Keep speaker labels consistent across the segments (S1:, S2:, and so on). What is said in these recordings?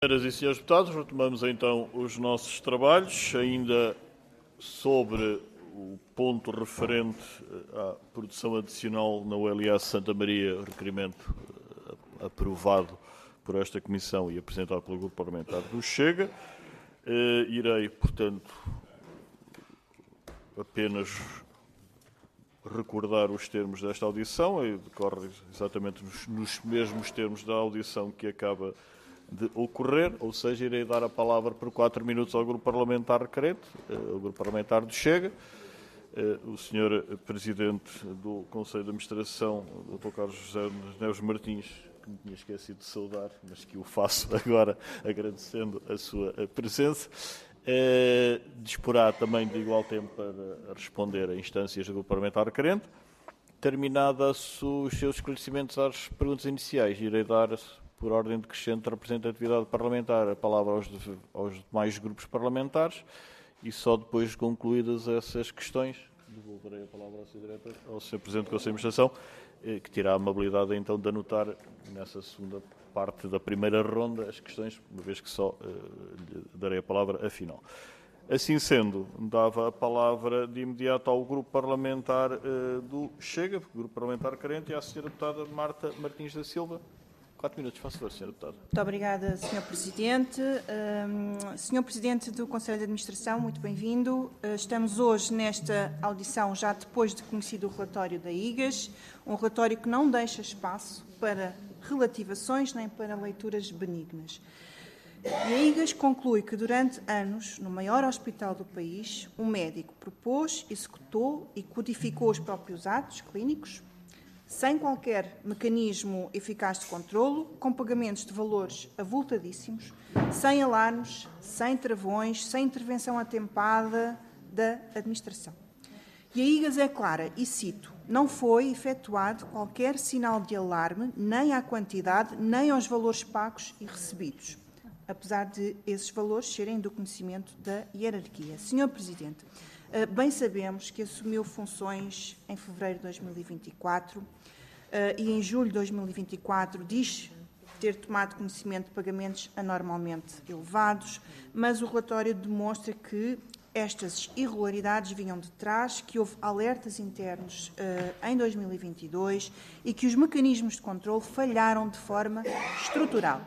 S1: Senhoras e senhores deputados, retomamos então os nossos trabalhos, ainda sobre o ponto referente à produção adicional na ULS Santa Maria, requerimento aprovado por esta Comissão e apresentado pelo Grupo Parlamentar do Chega. Irei, portanto, apenas recordar os termos desta audição, e decorre exatamente nos mesmos termos da audição que acaba de ocorrer, ou seja, irei dar a palavra por 4 minutos ao Grupo Parlamentar requerente, ao Grupo Parlamentar do Chega. O Sr. Presidente do Conselho de Administração, Dr. Carlos José Neves Martins, que me tinha esquecido de saudar, mas que o faço agora agradecendo a sua presença, disporá também de igual tempo para responder a instâncias do Grupo Parlamentar requerente. Terminados os seus esclarecimentos às perguntas iniciais, irei dar, por ordem decrescente de representatividade parlamentar, a palavra aos demais grupos parlamentares e só depois de concluídas essas questões, devolverei a palavra ao Sr. Presidente do Conselho de Administração, que terá a amabilidade então de anotar nessa segunda parte da primeira ronda as questões, uma vez que só lhe darei a palavra afinal. Assim sendo, dava a palavra de imediato ao Grupo Parlamentar do Chega, Grupo Parlamentar requerente, e à Sra. Deputada Marta Martins da Silva. 4 minutos, faça favor, Sra. Deputada.
S2: Muito obrigada, Sr. Presidente. Sr. Presidente do Conselho de Administração, muito bem-vindo. Estamos hoje nesta audição já depois de conhecido o relatório da IGAS, um relatório que não deixa espaço para relativações nem para leituras benignas. E a IGAS conclui que durante anos, no maior hospital do país, um médico propôs, executou e codificou os próprios atos clínicos, sem qualquer mecanismo eficaz de controlo, com pagamentos de valores avultadíssimos, sem alarmes, sem travões, sem intervenção atempada da administração. E a IGAS é clara, e cito, não foi efetuado qualquer sinal de alarme, nem à quantidade, nem aos valores pagos e recebidos, apesar de esses valores serem do conhecimento da hierarquia. Sr. Presidente, bem sabemos que assumiu funções em fevereiro de 2024 e em julho de 2024 diz ter tomado conhecimento de pagamentos anormalmente elevados, mas o relatório demonstra que estas irregularidades vinham de trás, que houve alertas internos em 2022 e que os mecanismos de controle falharam de forma estrutural.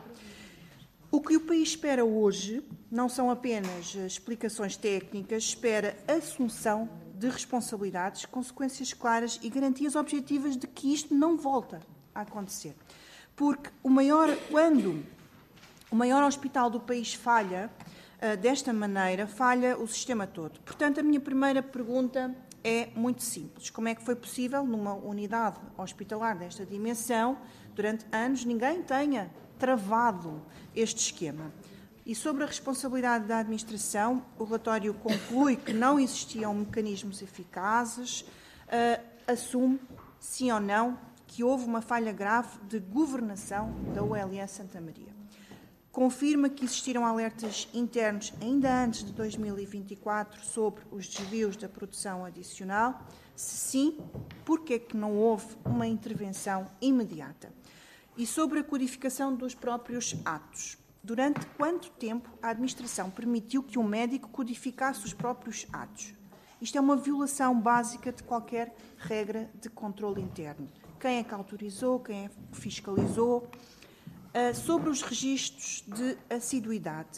S2: O que o país espera hoje não são apenas explicações técnicas, espera assunção de responsabilidades, consequências claras e garantias objetivas de que isto não volta a acontecer. Porque quando o maior hospital do país falha desta maneira, falha o sistema todo. Portanto, a minha primeira pergunta é muito simples. Como é que foi possível, numa unidade hospitalar desta dimensão, durante anos, ninguém tenha travado este esquema? E sobre a responsabilidade da administração, o relatório conclui que não existiam mecanismos eficazes, assume, sim ou não, que houve uma falha grave de governação da ULS Santa Maria. Confirma que existiram alertas internos ainda antes de 2024 sobre os desvios da produção adicional? Se sim, por que é que não houve uma intervenção imediata? E sobre a codificação dos próprios atos. Durante quanto tempo a administração permitiu que um médico codificasse os próprios atos? Isto é uma violação básica de qualquer regra de controle interno. Quem é que autorizou, quem é que fiscalizou? Sobre os registros de assiduidade.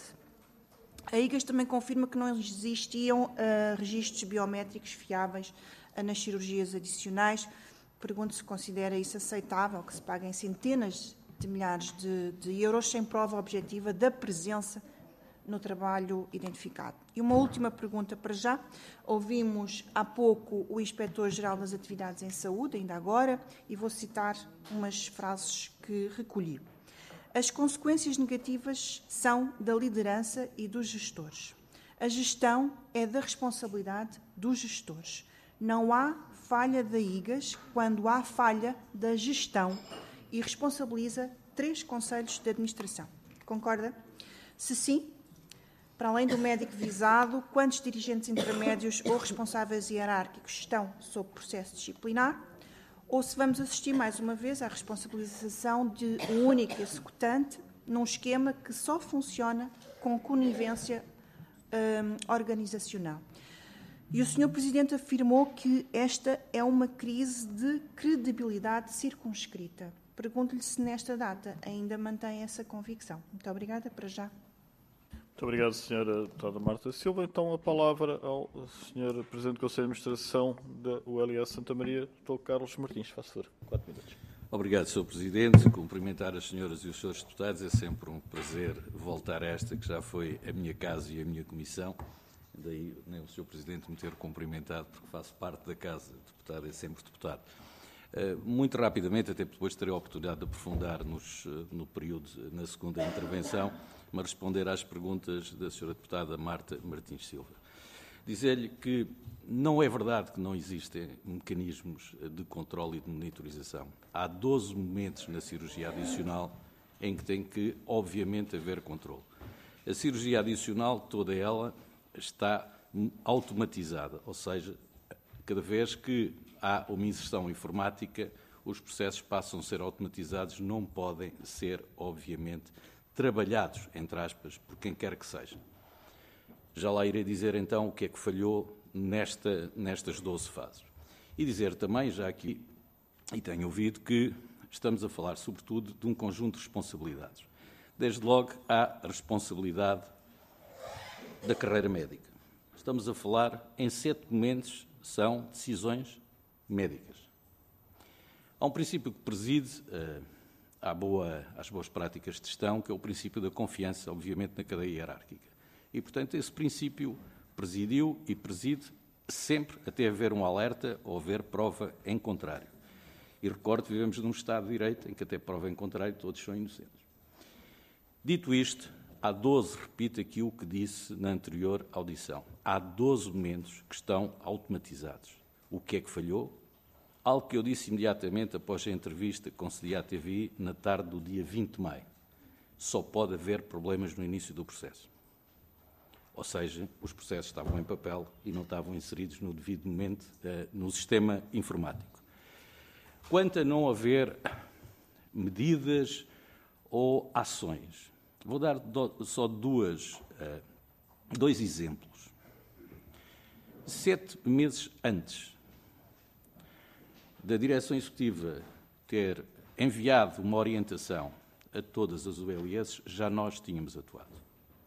S2: A IGAS também confirma que não existiam registros biométricos fiáveis nas cirurgias adicionais. Pergunto se considera isso aceitável, que se paguem centenas de milhares de euros sem prova objetiva da presença no trabalho identificado. E uma última pergunta para já. Ouvimos há pouco o Inspetor-Geral das Atividades em Saúde, ainda agora, e vou citar umas frases que recolhi. As consequências negativas são da liderança e dos gestores. A gestão é da responsabilidade dos gestores. Não há falha da IGAS quando há falha da gestão e responsabiliza 3 conselhos de administração. Concorda? Se sim, para além do médico visado, quantos dirigentes intermédios ou responsáveis hierárquicos estão sob processo disciplinar? Ou se vamos assistir mais uma vez à responsabilização de um único executante num esquema que só funciona com conivência organizacional. E o Sr. Presidente afirmou que esta é uma crise de credibilidade circunscrita. Pergunto-lhe se nesta data ainda mantém essa convicção. Muito obrigada, para já.
S1: Muito obrigado, Sra. Deputada Marta Silva. Então, a palavra ao Sr. Presidente do Conselho de Administração da ULS Santa Maria, Dr. Carlos Martins. Faça favor, 4 minutos.
S3: Obrigado, Sr. Presidente. Cumprimentar as senhoras e os senhores deputados. É sempre um prazer voltar a esta, que já foi a minha casa e a minha comissão. Daí nem o Sr. Presidente me ter cumprimentado, porque faço parte da casa. Deputado é sempre deputado. Muito rapidamente, até depois terei a oportunidade de aprofundar no período, na segunda intervenção, mas responder às perguntas da Sra. Deputada Marta Martins Silva. Dizer-lhe que não é verdade que não existem mecanismos de controle e de monitorização. Há 12 momentos na cirurgia adicional em que tem que, obviamente, haver controle. A cirurgia adicional, toda ela, está automatizada, ou seja, cada vez que há uma inserção informática, os processos passam a ser automatizados, não podem ser, obviamente, trabalhados, entre aspas, por quem quer que seja. Já lá irei dizer, então, o que é que falhou nestas 12 fases. E dizer também, já aqui, e tenho ouvido, que estamos a falar, sobretudo, de um conjunto de responsabilidades. Desde logo, há a responsabilidade da carreira médica. Estamos a falar, em 7 momentos, são decisões médicas. Há um princípio que preside às boas práticas de gestão, que é o princípio da confiança, obviamente, na cadeia hierárquica. E, portanto, esse princípio presidiu e preside sempre até haver um alerta ou haver prova em contrário. E recordo que vivemos num Estado de Direito em que até prova em contrário todos são inocentes. Dito isto, há 12, repito aqui o que disse na anterior audição, há 12 momentos que estão automatizados. O que é que falhou? Algo que eu disse imediatamente após a entrevista que concedi à TVI na tarde do dia 20 de maio. Só pode haver problemas no início do processo. Ou seja, os processos estavam em papel e não estavam inseridos no devido momento no sistema informático. Quanto a não haver medidas ou ações, vou dar só dois exemplos. 7 meses antes da Direção Executiva ter enviado uma orientação a todas as ULS, já nós tínhamos atuado.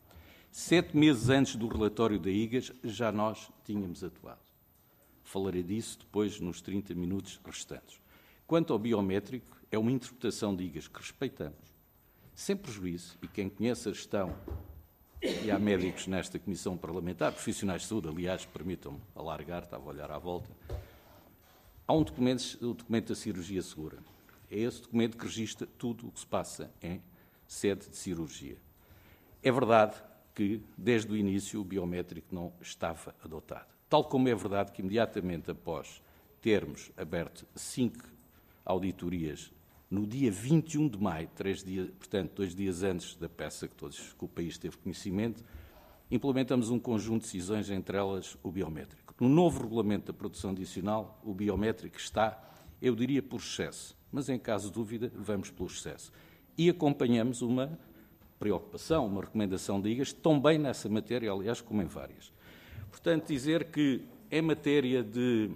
S3: 7 meses antes do relatório da IGAS, já nós tínhamos atuado. Falarei disso depois nos 30 minutos restantes. Quanto ao biométrico, é uma interpretação de IGAS que respeitamos, sem prejuízo, e quem conhece a gestão, e há médicos nesta Comissão Parlamentar, profissionais de saúde, aliás, permitam-me alargar, estava a olhar à volta, há um documento, o documento da cirurgia segura. É esse documento que registra tudo o que se passa em sede de cirurgia. É verdade que, desde o início, o biométrico não estava adotado. Tal como é verdade que, imediatamente após termos aberto 5 auditorias, no dia 21 de maio, 3 dias, portanto, 2 dias antes da peça que o país teve conhecimento, implementamos um conjunto de decisões, entre elas o biométrico. No novo regulamento da produção adicional, o biométrico está, eu diria, por excesso, mas em caso de dúvida, vamos pelo excesso. E acompanhamos uma preocupação, uma recomendação de IGAS, também nessa matéria, aliás, como em várias. Portanto, dizer que em matéria de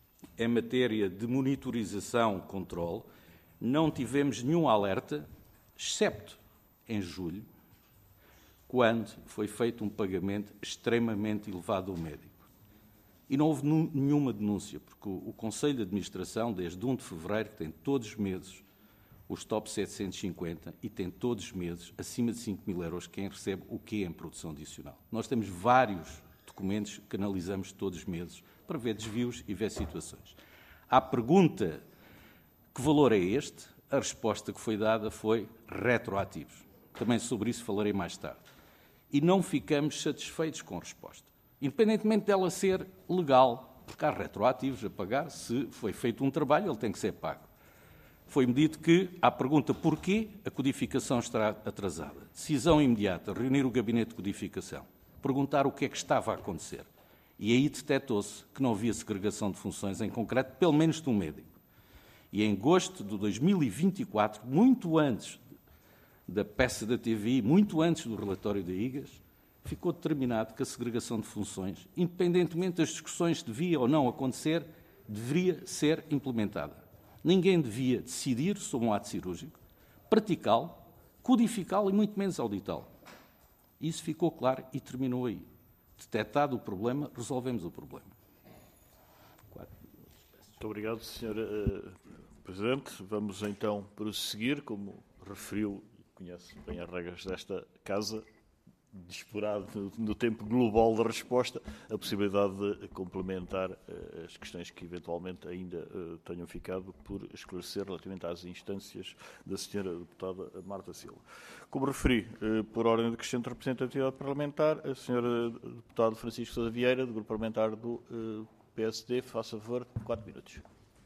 S3: monitorização, controle, não tivemos nenhum alerta, excepto em julho, quando foi feito um pagamento extremamente elevado ao médico. E não houve nenhuma denúncia, porque o Conselho de Administração, desde 1 de fevereiro, que tem todos os meses os top 750 e tem todos os meses, acima de 5.000 euros, quem recebe o quê em produção adicional. Nós temos vários documentos que analisamos todos os meses para ver desvios e ver situações. À pergunta, que valor é este? A resposta que foi dada foi retroativos. Também sobre isso falarei mais tarde. E não ficamos satisfeitos com a resposta. Independentemente dela ser legal, porque há retroativos a pagar, se foi feito um trabalho, ele tem que ser pago. Foi-me dito que, à pergunta porquê, a codificação estará atrasada. Decisão imediata, reunir o gabinete de codificação, perguntar o que é que estava a acontecer. E aí detectou-se que não havia segregação de funções, em concreto, pelo menos de um médico. E em agosto de 2024, muito antes da peça da TVI, muito antes do relatório da IGAS, ficou determinado que a segregação de funções, independentemente das discussões se devia ou não acontecer, deveria ser implementada. Ninguém devia decidir sobre um ato cirúrgico, praticá-lo, codificá-lo e muito menos auditá-lo. Isso ficou claro e terminou aí. Detectado o problema, resolvemos o problema.
S1: Muito obrigado, Sr. Presidente. Vamos então prosseguir, como referiu e conhece bem as regras desta Casa, disporado no tempo global da resposta, a possibilidade de complementar as questões que eventualmente ainda tenham ficado por esclarecer relativamente às instâncias da Sra. Deputada Marta Silva. Como referi, por ordem de crescente representatividade parlamentar, a Sra. Deputada Francisco Sousa Vieira, do Grupo Parlamentar do PSD, faça favor, 4 minutos.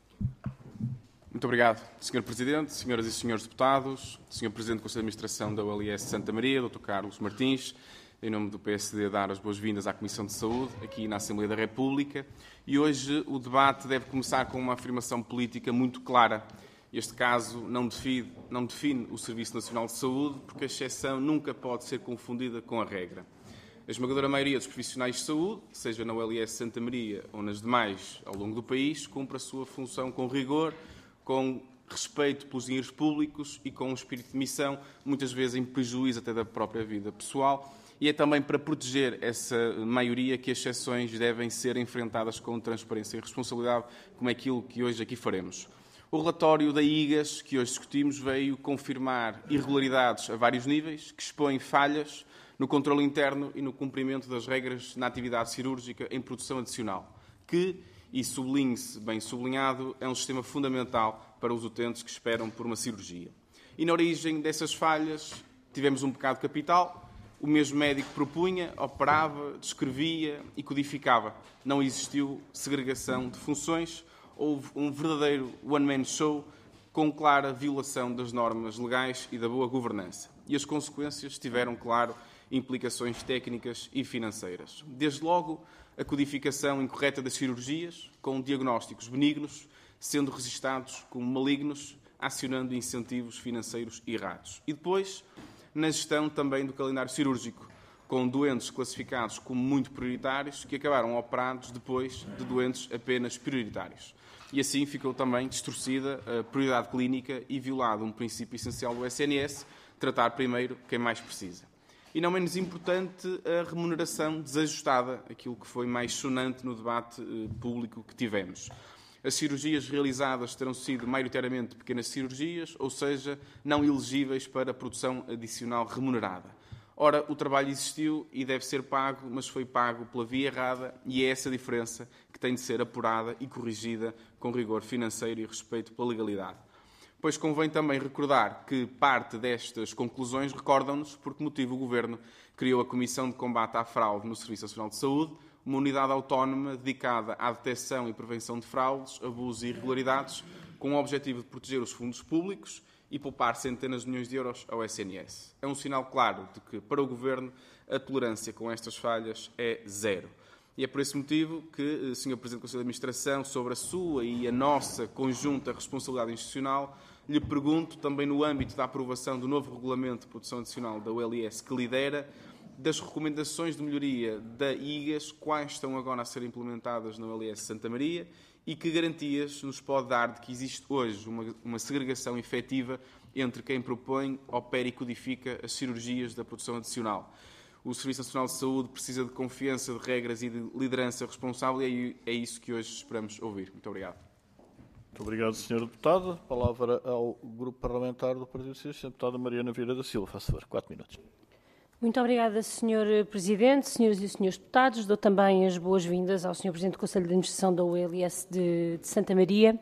S4: Muito obrigado, Sr. Presidente, Senhoras e Senhores Deputados, Sr. Presidente do Conselho de Administração da OLS de Santa Maria, Dr. Carlos Martins, em nome do PSD, dar as boas-vindas à Comissão de Saúde, aqui na Assembleia da República. E hoje o debate deve começar com uma afirmação política muito clara. Este caso não define o Serviço Nacional de Saúde, porque a exceção nunca pode ser confundida com a regra. A esmagadora maioria dos profissionais de saúde, seja na OLS de Santa Maria ou nas demais ao longo do país, cumpre a sua função com rigor, com respeito pelos dinheiros públicos e com um espírito de missão, muitas vezes em prejuízo até da própria vida pessoal. E é também para proteger essa maioria que as exceções devem ser enfrentadas com transparência e responsabilidade, como é aquilo que hoje aqui faremos. O relatório da IGAS, que hoje discutimos, veio confirmar irregularidades a vários níveis, que expõem falhas no controle interno e no cumprimento das regras na atividade cirúrgica em produção adicional, que, e sublinhe-se bem sublinhado, é um sistema fundamental para os utentes que esperam por uma cirurgia. E na origem dessas falhas tivemos um pecado capital. O mesmo médico propunha, operava, descrevia e codificava. Não existiu segregação de funções. Houve um verdadeiro one-man show com clara violação das normas legais e da boa governança. E as consequências tiveram, claro, implicações técnicas e financeiras. Desde logo, a codificação incorreta das cirurgias, com diagnósticos benignos, sendo registados como malignos, acionando incentivos financeiros errados. E depois, na gestão também do calendário cirúrgico, com doentes classificados como muito prioritários, que acabaram operados depois de doentes apenas prioritários. E assim ficou também distorcida a prioridade clínica e violado um princípio essencial do SNS, tratar primeiro quem mais precisa. E não menos importante, a remuneração desajustada, aquilo que foi mais sonante no debate público que tivemos. As cirurgias realizadas terão sido maioritariamente pequenas cirurgias, ou seja, não elegíveis para a produção adicional remunerada. Ora, o trabalho existiu e deve ser pago, mas foi pago pela via errada, e é essa diferença que tem de ser apurada e corrigida com rigor financeiro e respeito pela legalidade. Pois convém também recordar que parte destas conclusões recordam-nos por que motivo o Governo criou a Comissão de Combate à Fraude no Serviço Nacional de Saúde, uma unidade autónoma dedicada à detecção e prevenção de fraudes, abusos e irregularidades, com o objetivo de proteger os fundos públicos e poupar centenas de milhões de euros ao SNS. É um sinal claro de que, para o Governo, a tolerância com estas falhas é zero. E é por esse motivo que, Sr. Presidente do Conselho de Administração, sobre a sua e a nossa conjunta responsabilidade institucional, lhe pergunto, também no âmbito da aprovação do novo Regulamento de Produção Adicional da OLS que lidera, das recomendações de melhoria da IGAS, quais estão agora a ser implementadas na OLS Santa Maria e que garantias nos pode dar de que existe hoje uma segregação efetiva entre quem propõe, opera e codifica as cirurgias da produção adicional. O Serviço Nacional de Saúde precisa de confiança, de regras e de liderança responsável e é isso que hoje esperamos ouvir. Muito obrigado.
S1: Muito obrigado, Sr. Deputado. A palavra ao Grupo Parlamentar do Partido Socialista, a deputada Mariana Vieira da Silva. Faça favor, 4 minutos.
S5: Muito obrigada, Sr. Presidente, Senhoras e Senhores Deputados. Dou também as boas-vindas ao Sr. Presidente do Conselho de Administração da OLS de Santa Maria.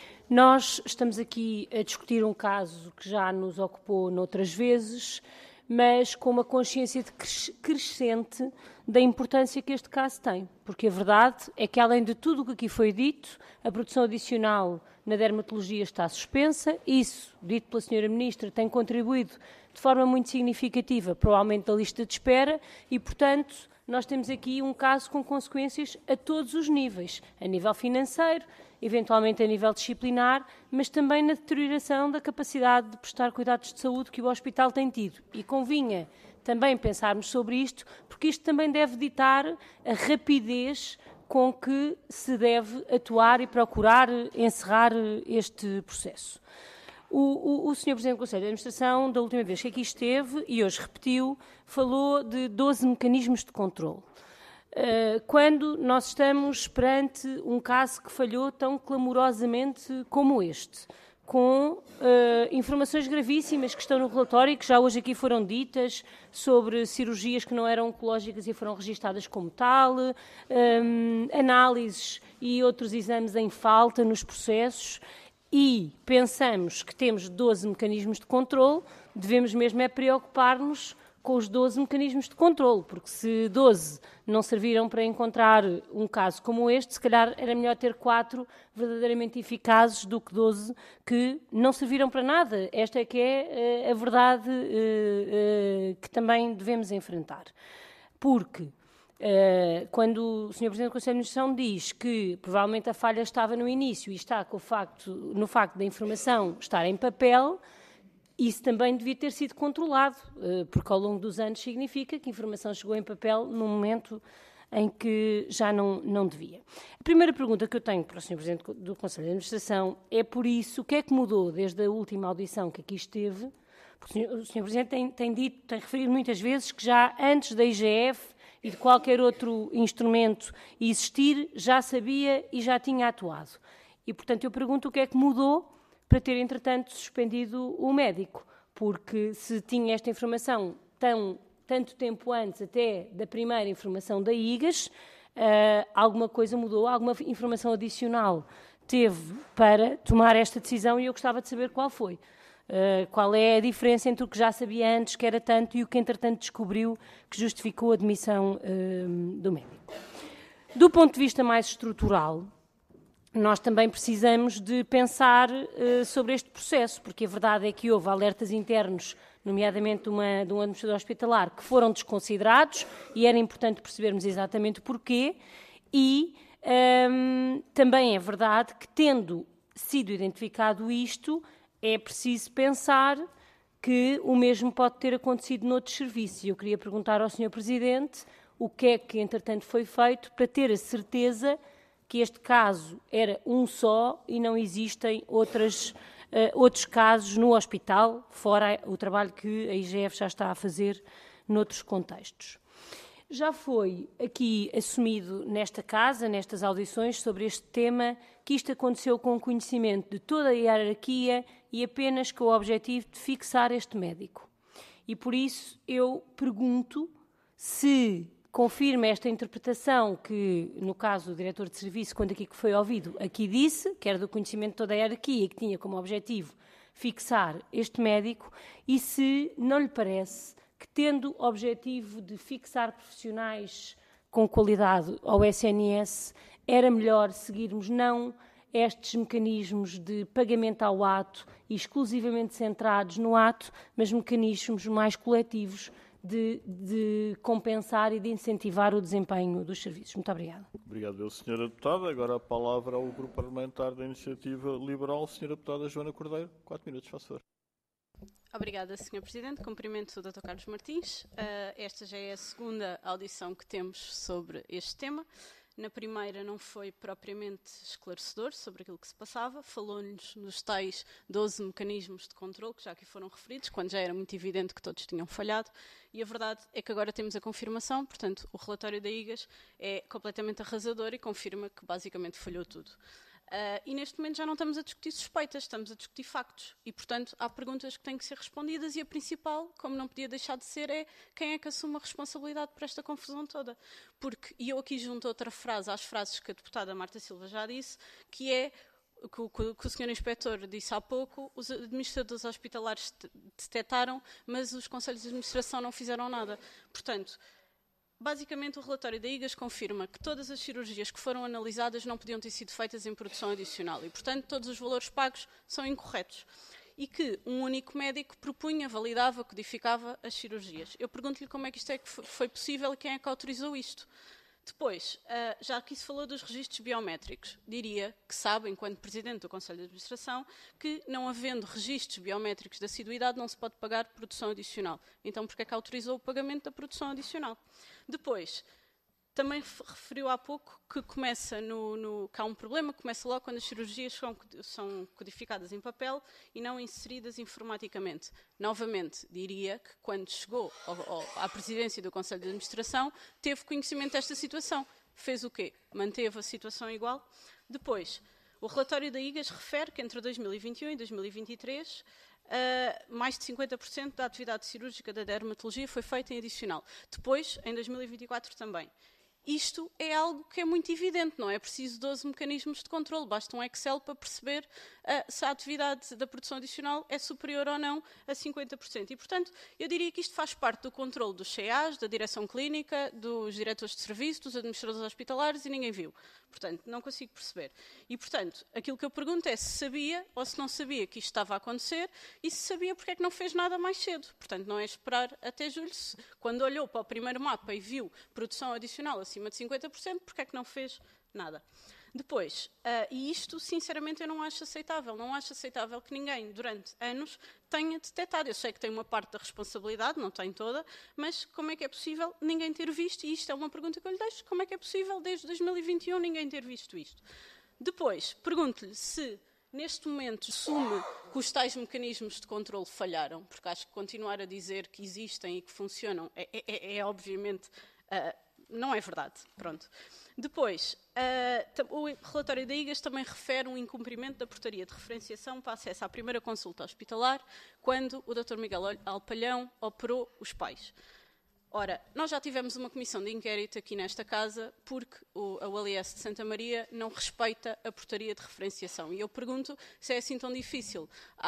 S5: Nós estamos aqui a discutir um caso que já nos ocupou noutras vezes, mas com uma consciência crescente da importância que este caso tem. Porque a verdade é que, além de tudo o que aqui foi dito, a produção adicional na dermatologia está suspensa. Isso, dito pela Sra. Ministra, tem contribuído de forma muito significativa para o aumento da lista de espera e, portanto, nós temos aqui um caso com consequências a todos os níveis, a nível financeiro, eventualmente a nível disciplinar, mas também na deterioração da capacidade de prestar cuidados de saúde que o hospital tem tido. E convinha também pensarmos sobre isto, porque isto também deve ditar a rapidez com que se deve atuar e procurar encerrar este processo. O Sr. Presidente do Conselho de Administração, da última vez que aqui esteve, e hoje repetiu, falou de 12 mecanismos de controle. Quando nós estamos perante um caso que falhou tão clamorosamente como este, com informações gravíssimas que estão no relatório e que já hoje aqui foram ditas sobre cirurgias que não eram oncológicas e foram registadas como tal, análises e outros exames em falta nos processos, e pensamos que temos 12 mecanismos de controle, devemos mesmo é preocupar-nos com os 12 mecanismos de controle, porque se 12 não serviram para encontrar um caso como este, se calhar era melhor ter 4 verdadeiramente eficazes do que 12 que não serviram para nada. Esta é que é a verdade que também devemos enfrentar. Porque quando o Sr. Presidente do Conselho de Administração diz que provavelmente a falha estava no início e está no facto da informação estar em papel, isso também devia ter sido controlado, porque ao longo dos anos significa que a informação chegou em papel num momento em que já não devia. A primeira pergunta que eu tenho para o Sr. Presidente do Conselho de Administração é, por isso, o que é que mudou desde a última audição que aqui esteve? Porque o Sr. Presidente tem referido muitas vezes que já antes da IGF e de qualquer outro instrumento existir, já sabia e já tinha atuado. E, portanto, eu pergunto o que é que mudou para ter, entretanto, suspendido o médico, porque se tinha esta informação tanto tempo antes até da primeira informação da IGAS, alguma coisa mudou, alguma informação adicional teve para tomar esta decisão e eu gostava de saber qual foi. Qual é a diferença entre o que já sabia antes, que era tanto, e o que, entretanto, descobriu que justificou a demissão do médico. Do ponto de vista mais estrutural, nós também precisamos de pensar sobre este processo, porque a verdade é que houve alertas internos, nomeadamente de um administrador hospitalar, que foram desconsiderados e era importante percebermos exatamente porquê, e também é verdade que, tendo sido identificado isto, é preciso pensar que o mesmo pode ter acontecido noutros serviços. Eu queria perguntar ao Sr. Presidente o que é que, entretanto, foi feito para ter a certeza que este caso era um só e não existem outros casos no hospital, fora o trabalho que a IGF já está a fazer noutros contextos. Já foi aqui assumido nesta casa, nestas audições, sobre este tema, que isto aconteceu com o conhecimento de toda a hierarquia e apenas com o objetivo de fixar este médico. E por isso eu pergunto se confirma esta interpretação que, no caso do diretor de serviço, quando aqui foi ouvido, aqui disse, que era do conhecimento de toda a hierarquia e que tinha como objetivo fixar este médico, e se não lhe parece que, tendo objetivo de fixar profissionais com qualidade ao SNS, era melhor seguirmos não estes mecanismos de pagamento ao ato e exclusivamente centrados no ato, mas mecanismos mais coletivos de compensar e de incentivar o desempenho dos serviços. Muito obrigada.
S1: Obrigado, Sra. Deputada. Agora a palavra ao Grupo Parlamentar da Iniciativa Liberal, Sra. Deputada Joana Cordeiro. 4 minutos, faz favor.
S6: Obrigada, Sr. Presidente. Cumprimento o Dr. Carlos Martins. Esta já é a segunda audição que temos sobre este tema. Na primeira não foi propriamente esclarecedor sobre aquilo que se passava, falou-nos nos tais 12 mecanismos de controle que já aqui foram referidos, quando já era muito evidente que todos tinham falhado, e a verdade é que agora temos a confirmação, portanto o relatório da IGAS é completamente arrasador e confirma que basicamente falhou tudo. E neste momento já não estamos a discutir suspeitas, estamos a discutir factos. E, portanto, há perguntas que têm que ser respondidas e a principal, como não podia deixar de ser, é quem é que assume a responsabilidade por esta confusão toda. Porque, e eu aqui junto outra frase às frases que a deputada Marta Silva já disse, que é que o Sr. Inspetor disse há pouco, os administradores hospitalares detectaram, mas os conselhos de administração não fizeram nada. Portanto, basicamente, o relatório da IGAS confirma que todas as cirurgias que foram analisadas não podiam ter sido feitas em produção adicional e, portanto, todos os valores pagos são incorretos. e que um único médico propunha, validava, codificava as cirurgias. Eu pergunto-lhe como é que isto é que foi possível e quem é que autorizou isto. Depois, já aqui se falou dos registros biométricos. Diria que sabe, enquanto Presidente do Conselho de Administração, que não havendo registros biométricos de assiduidade não se pode pagar produção adicional. Então, por que é que autorizou o pagamento da produção adicional? Depois, também referiu há pouco que começa que há um problema, começa logo quando as cirurgias são codificadas em papel e não inseridas informaticamente. Novamente, diria que quando chegou à presidência do Conselho de Administração, teve conhecimento desta situação. Fez o quê? Manteve a situação igual. Depois, o relatório da IGAS refere que entre 2021 e 2023, mais de 50% da atividade cirúrgica da dermatologia foi feita em adicional. Depois, em 2024 também. Isto é algo que é muito evidente, não é preciso 12 mecanismos de controle, basta um Excel para perceber se a atividade da produção adicional é superior ou não a 50%. E, portanto, eu diria que isto faz parte do controle dos CEAs, da direção clínica, dos diretores de serviço, dos administradores hospitalares e ninguém viu. Portanto, não consigo perceber. E, portanto, aquilo que eu pergunto é se sabia ou se não sabia que isto estava a acontecer e se sabia porque é que não fez nada mais cedo. Portanto, não é esperar até julho. Quando olhou para o primeiro mapa e viu produção adicional acima de 50%, porque é que não fez nada? Depois, e isto, sinceramente, eu não acho aceitável. Não acho aceitável que ninguém, durante anos, tenha detectado. Eu sei que tem uma parte da responsabilidade, não tem toda, mas como é que é possível ninguém ter visto? E isto é uma pergunta que eu lhe deixo. Como é que é possível, desde 2021, ninguém ter visto isto? Depois, pergunto-lhe se, neste momento, assume que os tais mecanismos de controle falharam, porque acho que continuar a dizer que existem e que funcionam é obviamente, não é verdade. Pronto. Depois, o relatório da IGAS também refere um incumprimento da portaria de referenciação para acesso à primeira consulta hospitalar, quando o Dr. Miguel Alpalhão operou os pais. Ora, nós já tivemos uma comissão de inquérito aqui nesta casa porque a ULS de Santa Maria não respeita a portaria de referenciação. E eu pergunto se é assim tão difícil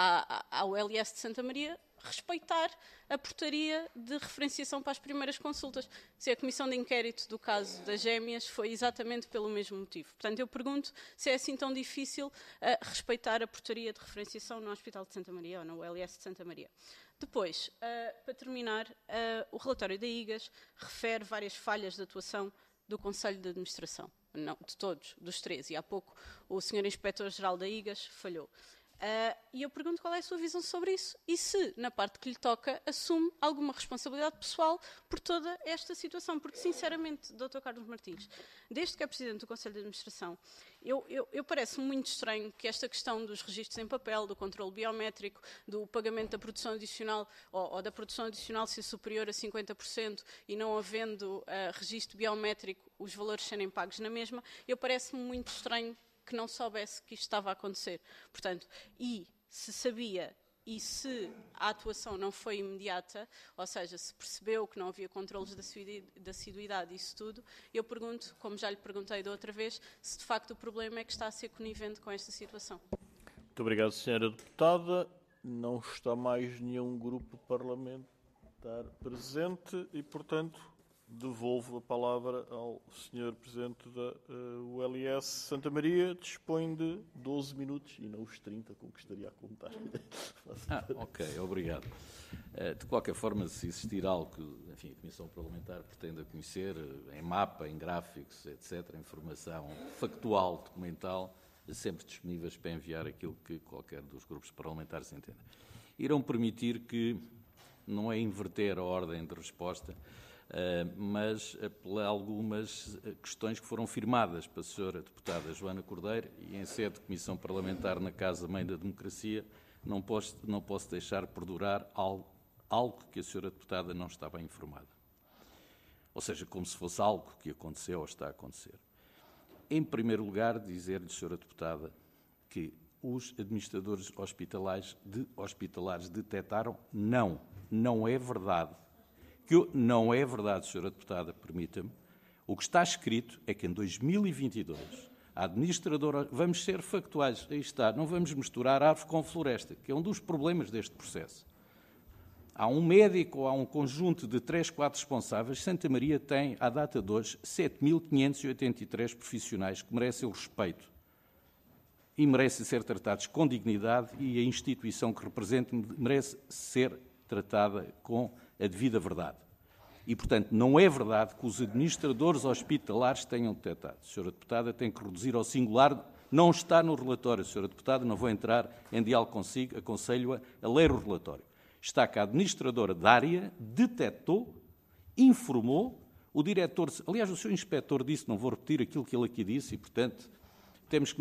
S6: à ULS de Santa Maria respeitar a portaria de referenciação para as primeiras consultas. Se a comissão de inquérito do caso das gêmeas foi exatamente pelo mesmo motivo. Portanto, eu pergunto se é assim tão difícil respeitar a portaria de referenciação no Hospital de Santa Maria ou na ULS de Santa Maria. Depois, para terminar, o relatório da IGAS refere várias falhas de atuação do Conselho de Administração. Não, de todos, dos três. E há pouco o Sr. Inspetor-Geral da IGAS falhou. E eu pergunto qual é a sua visão sobre isso e se, na parte que lhe toca, assume alguma responsabilidade pessoal por toda esta situação. Porque, sinceramente, Dr. Carlos Martins, desde que é Presidente do Conselho de Administração, eu parece-me muito estranho que esta questão dos registros em papel, do controle biométrico, do pagamento da produção adicional ou da produção adicional ser superior a 50% e não havendo registro biométrico, os valores serem pagos na mesma, eu parece-me muito estranho que não soubesse que isto estava a acontecer. Portanto, e se sabia e se a atuação não foi imediata, ou seja, se percebeu que não havia controles de assiduidade e isso tudo, eu pergunto, como já lhe perguntei da outra vez, se de facto o problema é que está a ser conivente com esta situação.
S1: Muito obrigado, Sra. Deputada. Não está mais nenhum grupo parlamentar presente e, portanto, devolvo a palavra ao Sr. Presidente da ULS Santa Maria. Dispõe de 12 minutos e não os 30, como gostaria a contar.
S3: Ok, obrigado. De qualquer forma, se existir algo que, enfim, a Comissão Parlamentar pretenda conhecer, em mapa, em gráficos, etc., informação factual, documental, sempre disponíveis para enviar aquilo que qualquer dos grupos parlamentares entenda. Irão permitir que, não é inverter a ordem de resposta, mas por algumas questões que foram firmadas pela Sra. Deputada Joana Cordeiro e em sede de Comissão Parlamentar na Casa Mãe da Democracia, não posso deixar perdurar algo que a Sra. Deputada não estava informada. Ou seja, como se fosse algo que aconteceu ou está a acontecer. Em primeiro lugar, dizer-lhe, Sra. Deputada, que os administradores hospitalares detectaram, não é verdade. Não é verdade, Sra. Deputada, permita-me. O que está escrito é que em 2022 a administradora... Vamos ser factuais, aí está, não vamos misturar árvore com floresta, que é um dos problemas deste processo. Há um médico ou há um conjunto de 3, 4 responsáveis. Santa Maria tem, à data de hoje, 7.583 profissionais que merecem o respeito e merecem ser tratados com dignidade e a instituição que representam merece ser tratada com a devida verdade. E, portanto, não é verdade que os administradores hospitalares tenham detectado. A senhora deputada tem que reduzir ao singular. Não está no relatório, senhora deputada, não vou entrar em diálogo consigo, aconselho-a a ler o relatório. Está que a administradora da área detectou, informou, o diretor... Aliás, o senhor inspetor disse, não vou repetir aquilo que ele aqui disse, e, portanto, temos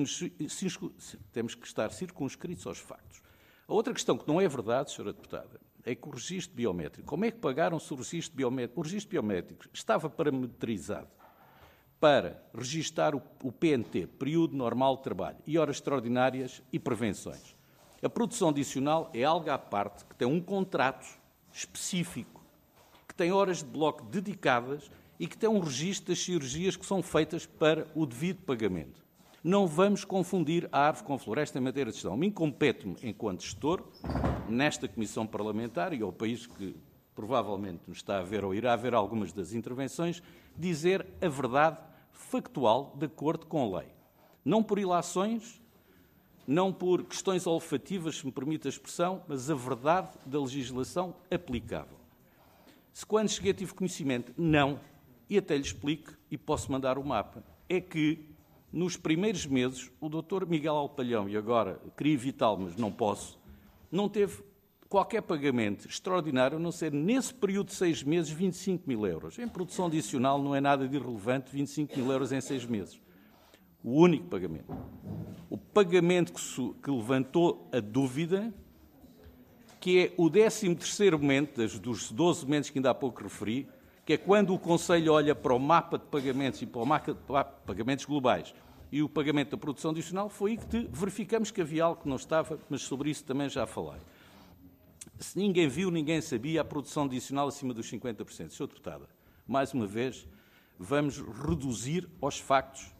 S3: que estar circunscritos aos factos. A outra questão que não é verdade, senhora deputada, é que o registro biométrico, como é que pagaram-se o registro biométrico? O registro biométrico estava parametrizado para registar o PNT, período normal de trabalho, e horas extraordinárias e prevenções. A produção adicional é algo à parte, que tem um contrato específico, que tem horas de bloco dedicadas e que tem um registro das cirurgias que são feitas para o devido pagamento. Não vamos confundir a árvore com a floresta em matéria de gestão. Me incompete-me, enquanto gestor, nesta comissão parlamentar e ao país que provavelmente nos está a ver ou irá ver algumas das intervenções, dizer a verdade factual de acordo com a lei. Não por ilações, não por questões olfativas, se me permite a expressão, mas a verdade da legislação aplicável. Se quando cheguei tive conhecimento, não, e até lhe explico, e posso mandar o mapa, é que nos primeiros meses o Dr. Miguel Alpalhão, e agora queria evitá-lo, mas não posso, não teve qualquer pagamento extraordinário, a não ser nesse período de 6 meses, 25 mil euros. Em produção adicional não é nada de irrelevante, 25 mil euros em 6 meses. O único pagamento. O pagamento que levantou a dúvida, que é o 13º momento, dos 12 momentos que ainda há pouco referi, que é quando o Conselho olha para o mapa de pagamentos e para o mapa de pagamentos globais e o pagamento da produção adicional, foi aí que verificamos que havia algo que não estava, mas sobre isso também já falei. Se ninguém viu, ninguém sabia, a produção adicional acima dos 50%. Sr. Deputada, mais uma vez, vamos reduzir aos factos.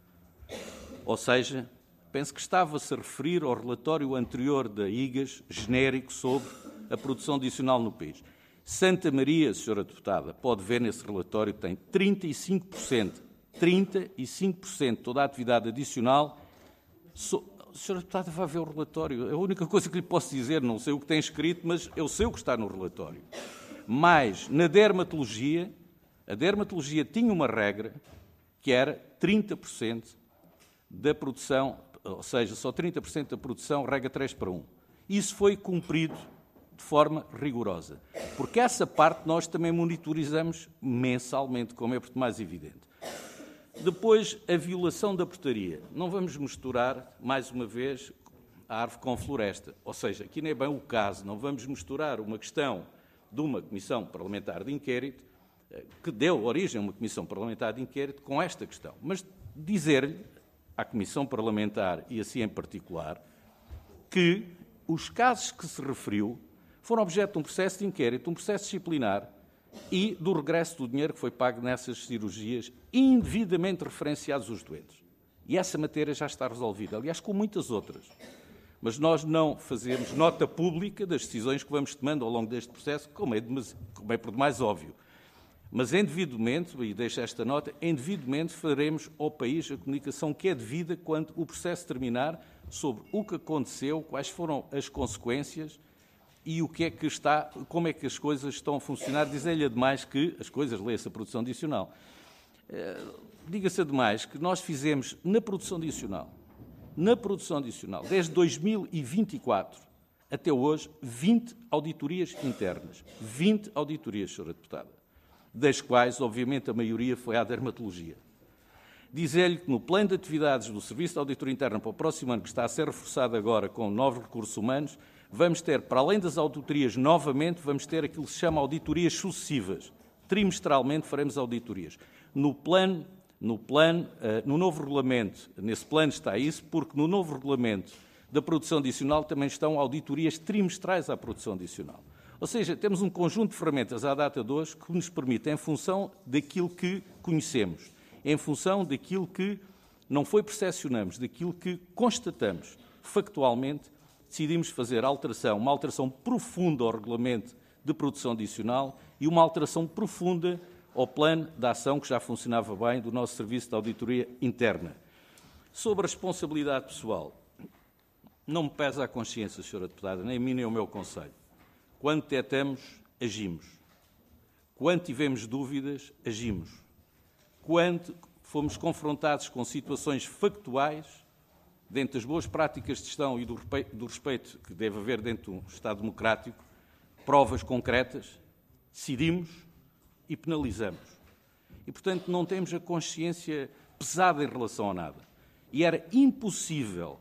S3: Ou seja, penso que estava-se a referir ao relatório anterior da IGAS, genérico, sobre a produção adicional no país. Santa Maria, Sra. Deputada, pode ver nesse relatório que tem 35% de toda a atividade adicional. Sra. Deputada vai ver o relatório. É a única coisa que lhe posso dizer, não sei o que tem escrito, mas eu sei o que está no relatório. Mas, na dermatologia, a dermatologia tinha uma regra que era 30% da produção, ou seja, só 30% da produção, regra 3:1. Isso foi cumprido de forma rigorosa, porque essa parte nós também monitorizamos mensalmente, como é por mais evidente. Depois, a violação da portaria. Não vamos misturar, mais uma vez, a árvore com a floresta. Ou seja, aqui não é bem o caso, não vamos misturar uma questão de uma comissão parlamentar de inquérito, que deu origem a uma comissão parlamentar de inquérito, com esta questão. Mas dizer-lhe à comissão parlamentar, e assim em particular, que os casos que se referiu foram objeto de um processo de inquérito, um processo disciplinar e do regresso do dinheiro que foi pago nessas cirurgias indevidamente referenciados os doentes. E essa matéria já está resolvida, aliás, com muitas outras. Mas nós não fazemos nota pública das decisões que vamos tomando ao longo deste processo, como é por demais óbvio. Mas, em devido momento, e deixo esta nota, em devido momento faremos ao país a comunicação que é devida quando o processo terminar sobre o que aconteceu, quais foram as consequências e o que é que está, como é que as coisas estão a funcionar. Dizer-lhe ademais que as coisas, leia-se a produção adicional. Diga-se ademais que nós fizemos na produção adicional, desde 2024 até hoje, 20 auditorias internas. 20 auditorias, Sra. Deputada. Das quais, obviamente, a maioria foi à dermatologia. Dizer-lhe que no plano de atividades do Serviço de Auditoria Interna para o próximo ano, que está a ser reforçado agora com novos recursos humanos, vamos ter, para além das auditorias, novamente, vamos ter aquilo que se chama auditorias sucessivas. Trimestralmente faremos auditorias. No novo regulamento, nesse plano está isso, porque no novo regulamento da produção adicional também estão auditorias trimestrais à produção adicional. Ou seja, temos um conjunto de ferramentas à data de hoje que nos permite, em função daquilo que conhecemos, em função daquilo que não foi percepcionamos, daquilo que constatamos factualmente, decidimos fazer uma alteração profunda ao regulamento de produção adicional e uma alteração profunda ao plano de ação que já funcionava bem do nosso Serviço de Auditoria Interna. Sobre a responsabilidade pessoal, Não me pesa a consciência, Sra. Deputada, nem a mim nem ao meu Conselho. Quando detectamos, agimos. Quando tivemos dúvidas, agimos. Quando fomos confrontados com situações factuais, dentro das boas práticas de gestão e do respeito que deve haver dentro de um Estado democrático, provas concretas, decidimos e penalizamos. E, portanto, não temos a consciência pesada em relação a nada. E era impossível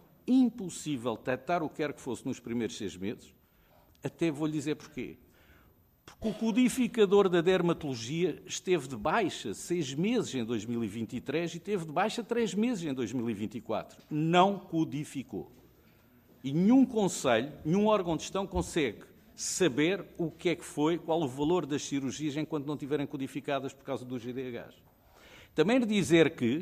S3: detectar o que quer que fosse nos primeiros 6 meses, até vou-lhe dizer porquê. Porque o codificador da dermatologia esteve de baixa 6 meses em 2023 e teve de baixa 3 meses em 2024. Não codificou. E nenhum conselho, nenhum órgão de gestão consegue saber o que é que foi, qual o valor das cirurgias enquanto não estiverem codificadas por causa dos GDHs. Também dizer que,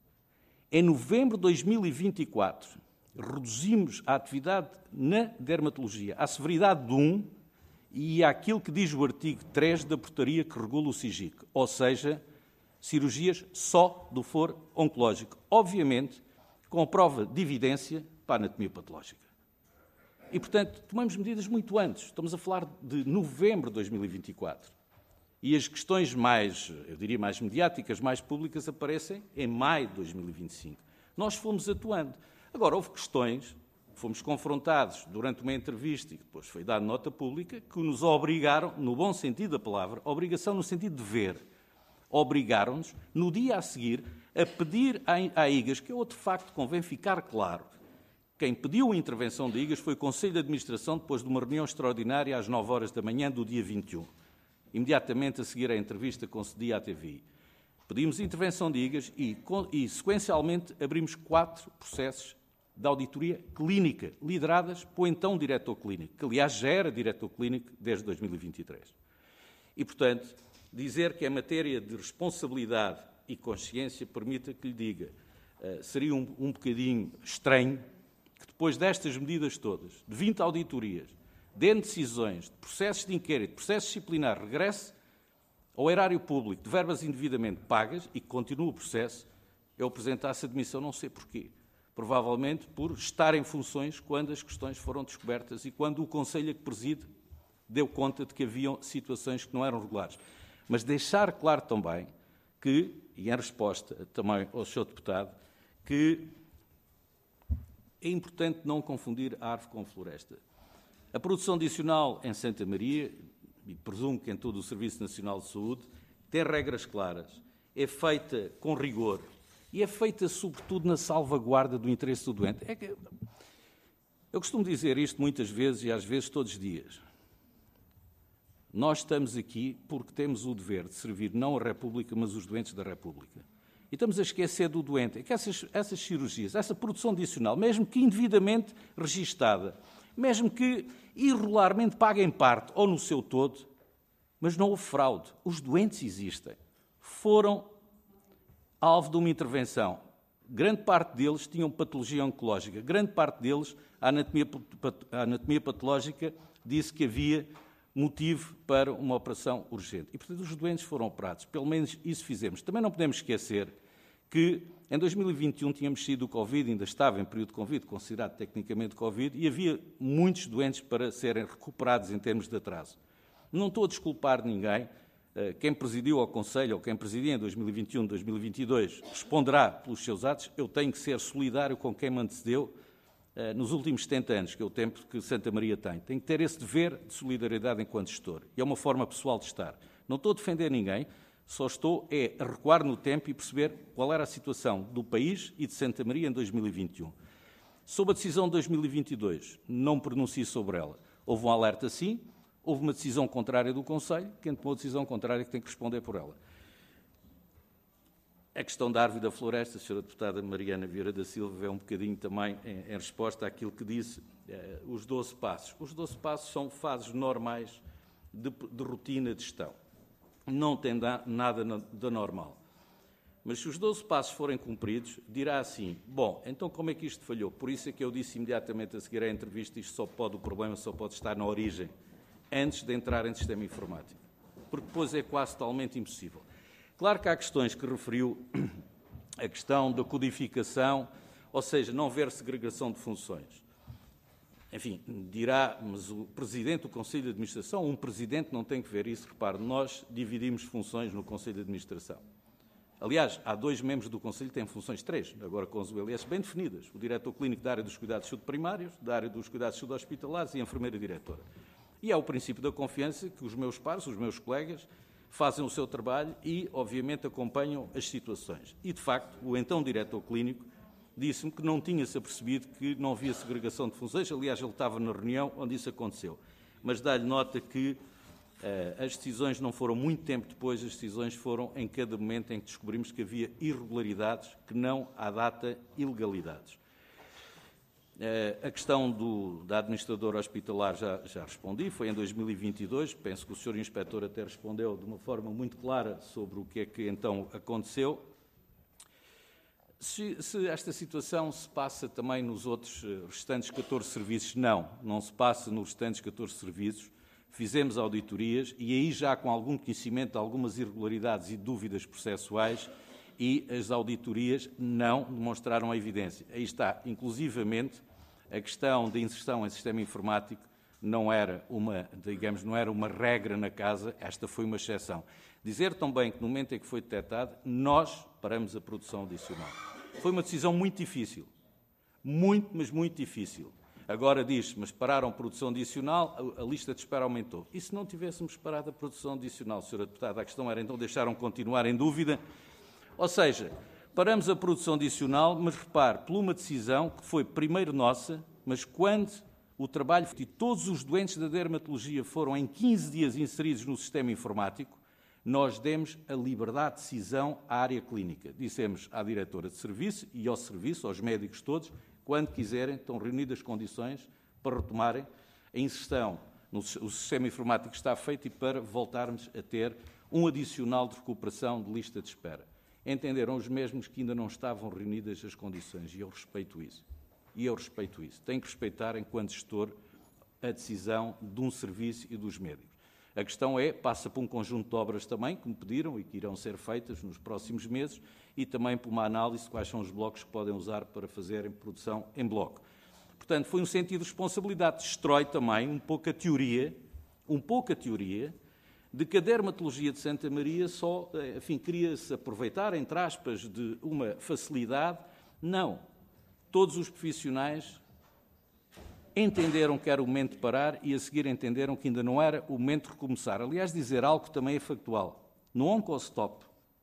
S3: em novembro de 2024, reduzimos a atividade na dermatologia à severidade de 1 e àquilo que diz o artigo 3 da portaria que regula o SIGIC, ou seja, cirurgias só do foro oncológico, obviamente com a prova de evidência para a anatomia patológica. E, portanto, tomamos medidas muito antes. Estamos a falar de novembro de 2024. E as questões mais, eu diria, mais mediáticas, mais públicas, aparecem em maio de 2025. Nós fomos atuando. Agora, houve questões, fomos confrontados durante uma entrevista e depois foi dada nota pública, que nos obrigaram, no bom sentido da palavra, obrigação no sentido de dever, obrigaram-nos, no dia a seguir, a pedir à IGAS, que é outro facto que convém ficar claro. Quem pediu a intervenção da IGAS foi o Conselho de Administração, depois de uma reunião extraordinária às 9 horas da manhã do dia 21. Imediatamente a seguir à entrevista concedida à TVI. Pedimos intervenção de IGAS e, sequencialmente, abrimos 4 processos de auditoria clínica, lideradas pelo então diretor clínico, que, aliás, já era diretor clínico desde 2023. E, portanto, dizer que é matéria de responsabilidade e consciência, permita que lhe diga, seria um bocadinho estranho que depois destas medidas todas, de 20 auditorias, de decisões, de processos de inquérito, de processos disciplinares, regresse ao erário público de verbas indevidamente pagas e que continue o processo, eu apresentasse a demissão, não sei porquê. Provavelmente por estar em funções quando as questões foram descobertas e quando o Conselho a que preside deu conta de que haviam situações que não eram regulares. Mas deixar claro também que, e em resposta também ao Sr. Deputado, que é importante não confundir a árvore com a floresta. A produção adicional em Santa Maria, e presumo que em todo o Serviço Nacional de Saúde, tem regras claras, é feita com rigor e é feita sobretudo na salvaguarda do interesse do doente. Eu costumo dizer isto muitas vezes e às vezes todos os dias. Nós estamos aqui porque temos o dever de servir não a República, mas os doentes da República. E estamos a esquecer do doente. É que essas cirurgias, essa produção adicional, mesmo que indevidamente registada, mesmo que irregularmente paga em parte ou no seu todo, mas não houve fraude. Os doentes existem. Foram alvo de uma intervenção. Grande parte deles tinham patologia oncológica. Grande parte deles, a anatomia patológica disse que havia motivo para uma operação urgente. E, portanto, os doentes foram operados. Pelo menos isso fizemos. Também não podemos esquecer que em 2021 tínhamos sido o Covid, ainda estava em período de Covid, considerado tecnicamente Covid, e havia muitos doentes para serem recuperados em termos de atraso. Não estou a desculpar ninguém. Quem presidiu ao Conselho, ou quem presidia em 2021, 2022, responderá pelos seus atos. Eu tenho que ser solidário com quem me antecedeu nos últimos 70 anos, que é o tempo que Santa Maria tem. Tenho que ter esse dever de solidariedade enquanto gestor. E é uma forma pessoal de estar. Não estou a defender ninguém, só estou a recuar no tempo e perceber qual era a situação do país e de Santa Maria em 2021. Sobre a decisão de 2022, não me pronuncio sobre ela. Houve um alerta, sim. Houve uma decisão contrária do Conselho, quem tomou a decisão contrária que tem que responder por ela. A questão da árvore e da floresta, a Sra. Deputada Mariana Vieira da Silva, é um bocadinho também em resposta àquilo que disse, os 12 passos. Os 12 passos são fases normais de rotina de gestão. Não tem nada de normal. Mas se os 12 passos forem cumpridos, dirá assim, bom, então como é que isto falhou? Por isso é que eu disse imediatamente a seguir à entrevista, o problema só pode estar na origem, antes de entrar em sistema informático, porque depois é quase totalmente impossível. Claro que há questões que referiu, a questão da codificação, ou seja, não haver segregação de funções. enfim, dirá, mas o Presidente do Conselho de Administração, um Presidente não tem que ver isso. Repare, nós dividimos funções no Conselho de Administração. Aliás, há 2 membros do Conselho que têm funções 3, agora com as ULS bem definidas. O diretor clínico da área dos cuidados de saúde primários, da área dos cuidados de saúde hospitalares e a enfermeira diretora. E há o princípio da confiança que os meus pares, os meus colegas, fazem o seu trabalho e, obviamente, acompanham as situações. E, de facto, o então diretor clínico disse-me que não tinha-se apercebido que não havia segregação de funções. Aliás, ele estava na reunião onde isso aconteceu. Mas dá-lhe nota que as decisões não foram muito tempo depois, as decisões foram em cada momento em que descobrimos que havia irregularidades, que não, à data, ilegalidades. A questão da administradora hospitalar já respondi, foi em 2022, penso que o Sr. Inspetor até respondeu de uma forma muito clara sobre o que é que então aconteceu. Se esta situação se passa também nos outros restantes 14 serviços, não se passa nos restantes 14 serviços. Fizemos auditorias e aí já com algum conhecimento de algumas irregularidades e dúvidas processuais, e as auditorias não demonstraram a evidência. Aí está, inclusivamente, a questão da inserção em sistema informático não era uma regra na casa, esta foi uma exceção. Dizer também que no momento em que foi detectado, nós paramos a produção adicional. Foi uma decisão muito difícil, mas muito difícil. Agora diz-se, mas pararam a produção adicional, a lista de espera aumentou. E se não tivéssemos parado a produção adicional, Sra. Deputada, a questão era então deixaram continuar em dúvida. Ou seja, paramos a produção adicional, mas repare, por uma decisão que foi primeiro nossa, mas quando o trabalho e todos os doentes da dermatologia foram em 15 dias inseridos no sistema informático, nós demos a liberdade de decisão à área clínica. Dissemos à diretora de serviço e ao serviço, aos médicos todos, quando quiserem, estão reunidas as condições para retomarem a inserção. O sistema informático está feito e para voltarmos a ter um adicional de recuperação de lista de espera. Entenderam os mesmos que ainda não estavam reunidas as condições e eu respeito isso. Tenho que respeitar, enquanto gestor, a decisão de um serviço e dos médicos. A questão passa por um conjunto de obras também, que me pediram e que irão ser feitas nos próximos meses, e também por uma análise de quais são os blocos que podem usar para fazerem produção em bloco. Portanto, foi um sentido de responsabilidade. Destrói também um pouco a teoria de que a dermatologia de Santa Maria só, queria-se aproveitar, entre aspas, de uma facilidade. Não. Todos os profissionais entenderam que era o momento de parar e a seguir entenderam que ainda não era o momento de recomeçar. Aliás, dizer algo que também é factual. No Oncostop,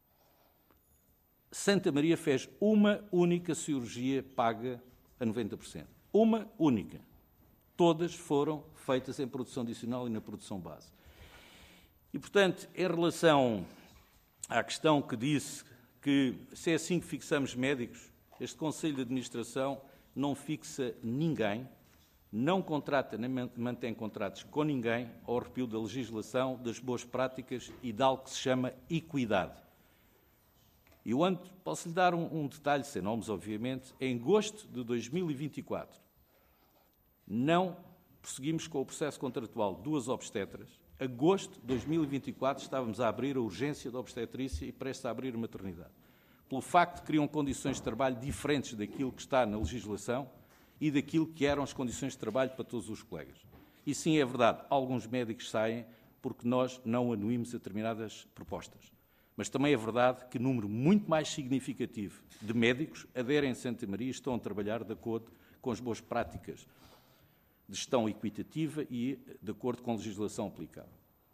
S3: Santa Maria fez uma única cirurgia paga a 90%. Uma única. Todas foram feitas em produção adicional e na produção base. E, portanto, em relação à questão que disse que se é assim que fixamos médicos, este Conselho de Administração não fixa ninguém, não contrata nem mantém contratos com ninguém ao arrepio da legislação, das boas práticas e de algo que se chama equidade. E posso lhe dar um detalhe, sem nomes, obviamente, em agosto de 2024, não prosseguimos com o processo contratual de 2 obstetras. Agosto de 2024 estávamos a abrir a urgência da obstetrícia e prestes a abrir a maternidade. Pelo facto de que criam condições de trabalho diferentes daquilo que está na legislação e daquilo que eram as condições de trabalho para todos os colegas. E sim, é verdade, alguns médicos saem porque nós não anuímos a determinadas propostas. Mas também é verdade que número muito mais significativo de médicos aderem a Santa Maria e estão a trabalhar de acordo com as boas práticas de gestão equitativa e de acordo com a legislação aplicável.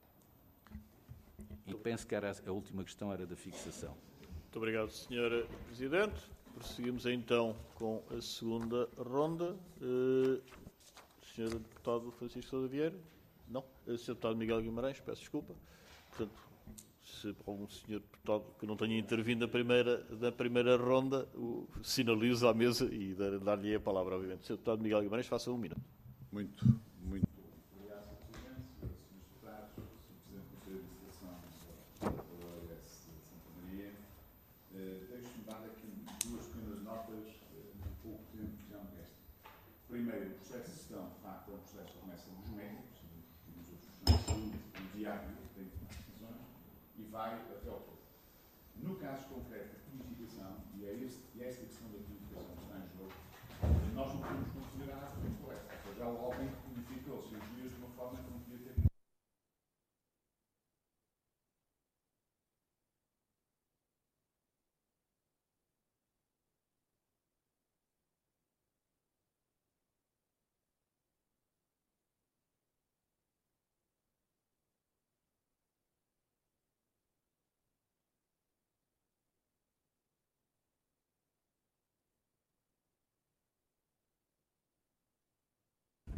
S3: E penso que a última questão era da fixação.
S1: Muito obrigado, Sr. Presidente. Prosseguimos então com a segunda ronda. Sr. Deputado Francisco Sousa Vieira? Não. Sr. Deputado Miguel Guimarães, peço desculpa. Portanto, se algum senhor deputado que não tenha intervindo na primeira ronda, sinaliza à mesa e dar-lhe a palavra, obviamente. Sr. Deputado Miguel Guimarães, faça 1 minuto.
S7: Muito obrigado, Sr. Presidente, senhores deputados, Sr. Presidente do Conselho de Administração da OLS de Santa Maria. Deixe-me dar aqui 2 pequenas notas no pouco tempo que já me resta. Primeiro, o processo de gestão, de facto, é um processo que começa nos médicos e nos outros profissionais de saúde, no diário, que têm que tomar decisões, e vai até ao povo. No caso concreto da codificação, e é esta questão da codificação que está em jogo, nós não podemos considerar como correta. Ou seja,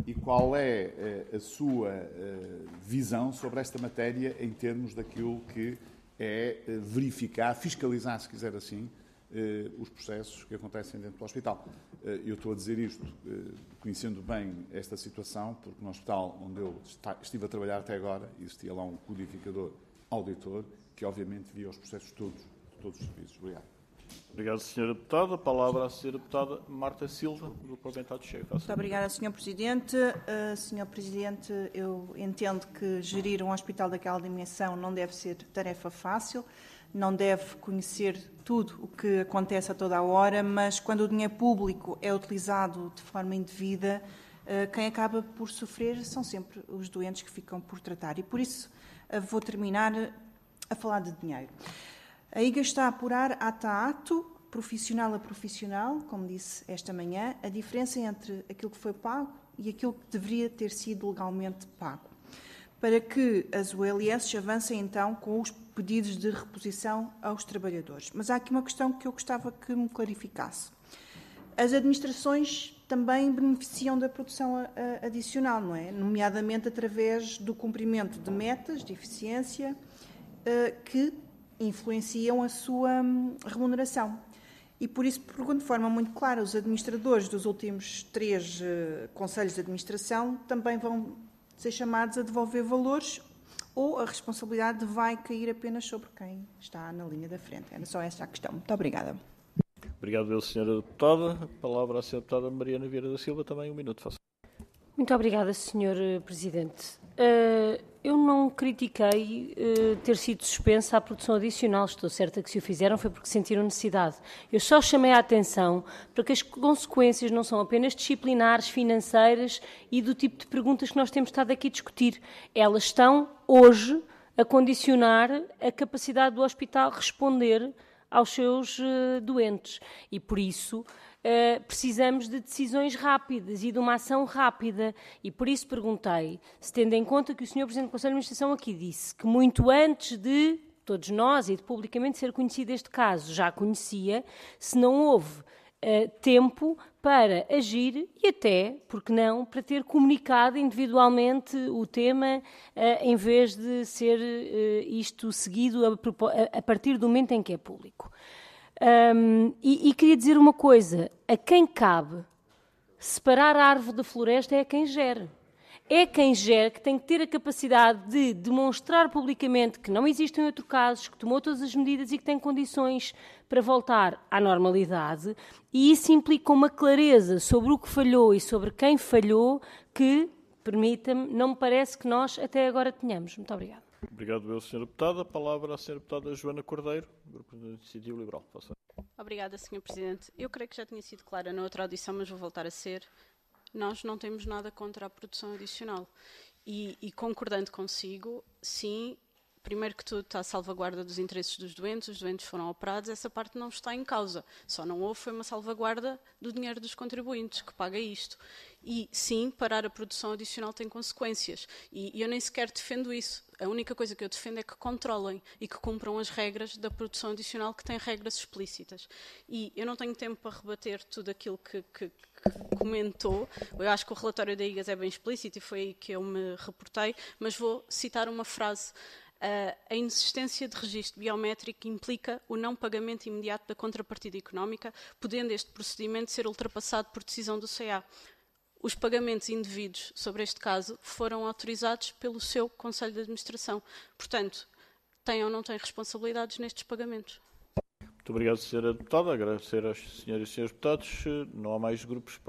S7: e qual é a sua visão sobre esta matéria em termos daquilo que é verificar, fiscalizar, se quiser assim, os processos que acontecem dentro do hospital. Eu estou a dizer isto conhecendo bem esta situação, porque no hospital onde eu estive a trabalhar até agora, existia lá um codificador auditor que, obviamente, via os processos todos os serviços. Obrigado.
S1: Obrigado, Sra. Deputada. A palavra à Sra. Deputada Marta Silva, do Parlamento de Chega.
S2: Muito obrigada, Sr. Presidente. Sr. Presidente, eu entendo que gerir um hospital daquela dimensão não deve ser tarefa fácil, não deve conhecer tudo o que acontece a toda a hora, mas quando o dinheiro público é utilizado de forma indevida, quem acaba por sofrer são sempre os doentes que ficam por tratar. E por isso vou terminar a falar de dinheiro. A IGAS está a apurar ato a ato, profissional a profissional, como disse esta manhã, a diferença entre aquilo que foi pago e aquilo que deveria ter sido legalmente pago, para que as ULS avancem então com os pedidos de reposição aos trabalhadores. Mas há aqui uma questão que eu gostava que me clarificasse. As administrações também beneficiam da produção adicional, não é? Nomeadamente através do cumprimento de metas de eficiência que influenciam a sua remuneração. E por isso pergunto de forma muito clara, os administradores dos últimos 3 conselhos de administração também vão ser chamados a devolver valores ou a responsabilidade vai cair apenas sobre quem está na linha da frente? Era só essa a questão. Muito obrigada.
S1: Obrigado, Sra. Deputada. A palavra à Sra. Deputada Mariana Vieira da Silva, também 1 minuto. Faça.
S5: Muito obrigada, Sr. Presidente. Eu não critiquei ter sido suspensa a produção adicional. Estou certa que se o fizeram foi porque sentiram necessidade. Eu só chamei a atenção para que as consequências não são apenas disciplinares, financeiras e do tipo de perguntas que nós temos estado aqui a discutir. Elas estão, hoje, a condicionar a capacidade do hospital responder aos seus doentes. E, por isso, precisamos de decisões rápidas e de uma ação rápida. E por isso perguntei, se tendo em conta que o Sr. Presidente do Conselho de Administração aqui disse que muito antes de todos nós e de publicamente ser conhecido este caso, já conhecia, se não houve tempo para agir e até, porque não, para ter comunicado individualmente o tema em vez de ser isto seguido a partir do momento em que é público. E queria dizer uma coisa, a quem cabe separar a árvore da floresta é a quem gere. É quem gere que tem que ter a capacidade de demonstrar publicamente que não existem outros casos, que tomou todas as medidas e que tem condições para voltar à normalidade. E isso implica uma clareza sobre o que falhou e sobre quem falhou que, permita-me, não me parece que nós até agora tenhamos. Muito obrigada.
S1: Obrigado, Sra. Deputada. A palavra à Sra. Deputada Joana Cordeiro, Grupo da Iniciativa Liberal. Passa.
S6: Obrigada, Sr. Presidente. Eu creio que já tinha sido clara na outra audição, mas vou voltar a ser. Nós não temos nada contra a produção adicional. E concordando consigo, sim, primeiro que tudo está a salvaguarda dos interesses dos doentes, os doentes foram operados, essa parte não está em causa. Só não houve foi uma salvaguarda do dinheiro dos contribuintes que paga isto. E sim, parar a produção adicional tem consequências. E eu nem sequer defendo isso. A única coisa que eu defendo é que controlem e que cumpram as regras da produção adicional, que têm regras explícitas. E eu não tenho tempo para rebater tudo aquilo que comentou. Eu acho que o relatório da IGAS é bem explícito e foi aí que eu me reportei, mas vou citar uma frase. A inexistência de registro biométrico implica o não pagamento imediato da contrapartida económica, podendo este procedimento ser ultrapassado por decisão do CA. Os pagamentos indevidos sobre este caso foram autorizados pelo seu Conselho de Administração. Portanto, tem ou não tem responsabilidades nestes pagamentos?
S1: Muito obrigado, Sra. Deputada. Agradecer às senhoras e senhores deputados. Não há mais grupos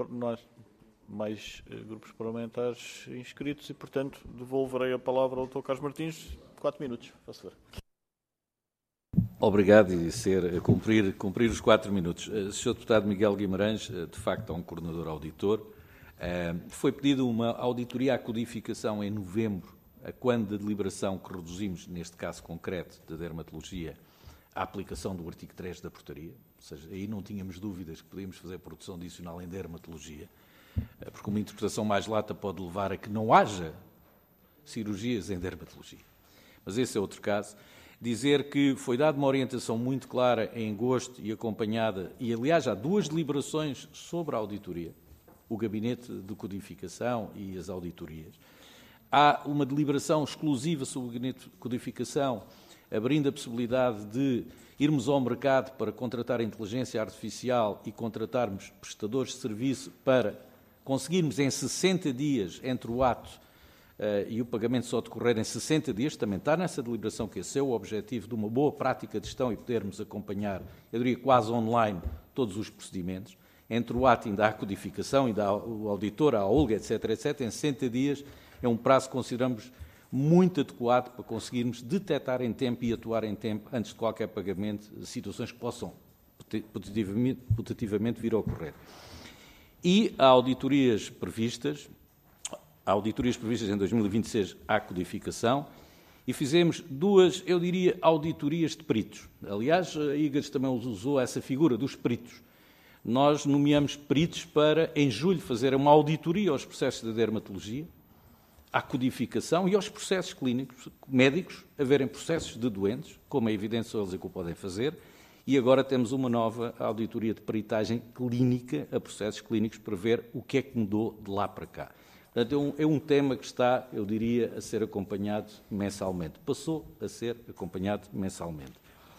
S1: parlamentares inscritos e, portanto, devolverei a palavra ao Dr. Carlos Martins. 4 minutos. Faça favor.
S3: Obrigado e cumprir os 4 minutos. Sr. Deputado Miguel Guimarães, de facto, é um coordenador auditor. Foi pedida uma auditoria à codificação em novembro, a quando da deliberação que reduzimos, neste caso concreto da dermatologia, a aplicação do artigo 3 da portaria, ou seja, aí não tínhamos dúvidas que podíamos fazer produção adicional em dermatologia, porque uma interpretação mais lata pode levar a que não haja cirurgias em dermatologia. Mas esse é outro caso. Dizer que foi dada uma orientação muito clara em agosto e acompanhada, e aliás há 2 deliberações sobre a auditoria. o gabinete de codificação e as auditorias. Há uma deliberação exclusiva sobre o gabinete de codificação, abrindo a possibilidade de irmos ao mercado para contratar a inteligência artificial e contratarmos prestadores de serviço para conseguirmos em 60 dias, entre o ato e o pagamento só decorrer em 60 dias, também está nessa deliberação que esse é o objetivo de uma boa prática de gestão e podermos acompanhar, eu diria quase online, todos os procedimentos. Entre o ato ainda há a codificação, ainda há o auditor, a OLGA, etc., em 60 dias é um prazo que consideramos muito adequado para conseguirmos detectar em tempo e atuar em tempo, antes de qualquer pagamento, situações que possam putativamente vir a ocorrer. E há auditorias previstas em 2026 à codificação, e fizemos duas, eu diria, auditorias de peritos. Aliás, a IGAS também usou essa figura dos peritos. Nós nomeamos peritos para, em julho, fazer uma auditoria aos processos da dermatologia, à codificação e aos processos clínicos, médicos, a verem processos de doentes, como é evidente eles o podem fazer, e agora temos uma nova auditoria de peritagem clínica a processos clínicos para ver o que é que mudou de lá para cá. Portanto, é um tema que está, eu diria, a ser acompanhado mensalmente. Passou a ser acompanhado mensalmente.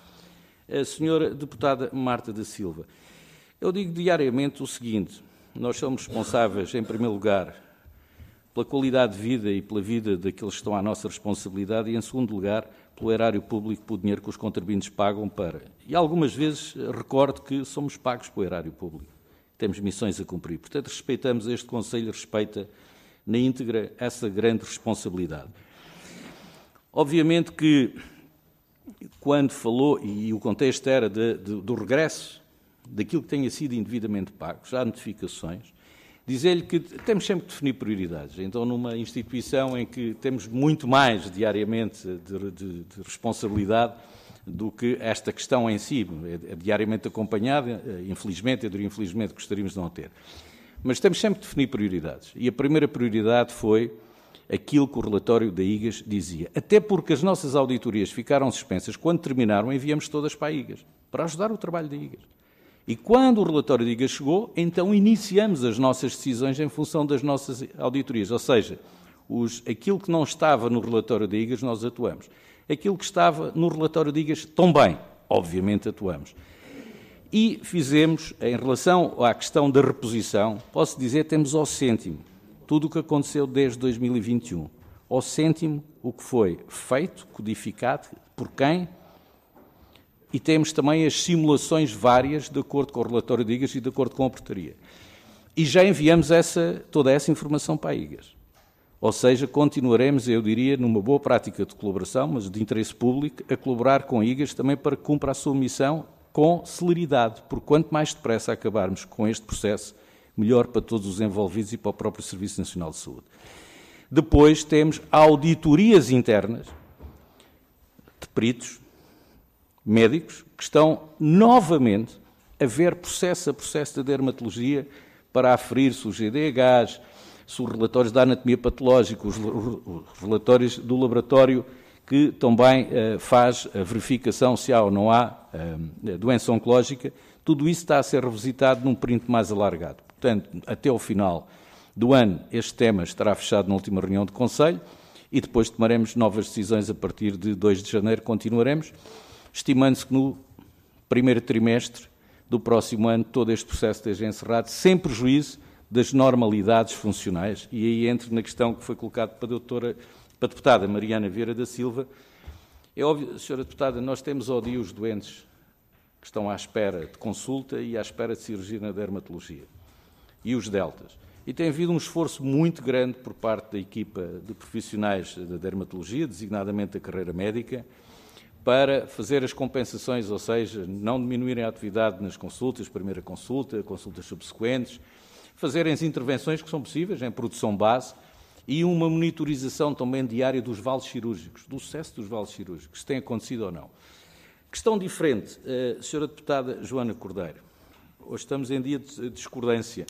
S3: A senhora deputada Marta da Silva, eu digo diariamente o seguinte: nós somos responsáveis, em primeiro lugar, pela qualidade de vida e pela vida daqueles que estão à nossa responsabilidade e, em segundo lugar, pelo erário público, pelo dinheiro que os contribuintes pagam para. E algumas vezes recordo que somos pagos pelo erário público. Temos missões a cumprir. Portanto, respeitamos este Conselho, respeita na íntegra essa grande responsabilidade. Obviamente que, quando falou, e o contexto era do regresso daquilo que tenha sido indevidamente pago, já há notificações, dizer-lhe que temos sempre que definir prioridades. Então, numa instituição em que temos muito mais diariamente de responsabilidade do que esta questão em si, é diariamente acompanhada, infelizmente, eu diria infelizmente, gostaríamos de não ter. Mas temos sempre que definir prioridades. E a primeira prioridade foi aquilo que o relatório da IGAS dizia. Até porque as nossas auditorias ficaram suspensas. Quando terminaram, enviamos todas para a IGAS, para ajudar o trabalho da IGAS. E quando o relatório da IGAS chegou, então iniciamos as nossas decisões em função das nossas auditorias. Ou seja, aquilo que não estava no relatório da IGAS, nós atuamos. Aquilo que estava no relatório da IGAS, também, obviamente, atuamos. E fizemos, em relação à questão da reposição, posso dizer, temos ao cêntimo tudo o que aconteceu desde 2021. Ao cêntimo o que foi feito, codificado, por quem, e temos também as simulações várias de acordo com o relatório de IGAS e de acordo com a portaria. E já enviamos toda essa informação para a IGAS. Ou seja, continuaremos, eu diria, numa boa prática de colaboração, mas de interesse público, a colaborar com a IGAS também para que cumpra a sua missão com celeridade, porque quanto mais depressa acabarmos com este processo, melhor para todos os envolvidos e para o próprio Serviço Nacional de Saúde. Depois temos auditorias internas de peritos, médicos, que estão novamente a ver processo a processo da dermatologia para aferir se os GDHs, se os relatórios da anatomia patológica, os relatórios do laboratório que também faz a verificação se há ou não há doença oncológica. Tudo isso está a ser revisitado num período mais alargado. Portanto, até ao final do ano, este tema estará fechado na última reunião de Conselho e depois tomaremos novas decisões a partir de 2 de janeiro. Continuaremos, estimando-se que no primeiro trimestre do próximo ano todo este processo esteja encerrado, sem prejuízo das normalidades funcionais. E aí entro na questão que foi colocada para a deputada Mariana Vieira da Silva. É óbvio, senhora deputada, nós temos ao dia os doentes que estão à espera de consulta e à espera de cirurgia na dermatologia, e os deltas. E tem havido um esforço muito grande por parte da equipa de profissionais da dermatologia, designadamente da carreira médica, para fazer as compensações, ou seja, não diminuírem a atividade nas consultas, primeira consulta, consultas subsequentes, fazerem as intervenções que são possíveis em produção base e uma monitorização também diária dos vales cirúrgicos, do sucesso dos vales cirúrgicos, se tem acontecido ou não. Questão diferente, senhora deputada Joana Cordeiro. Hoje estamos em dia de discordância,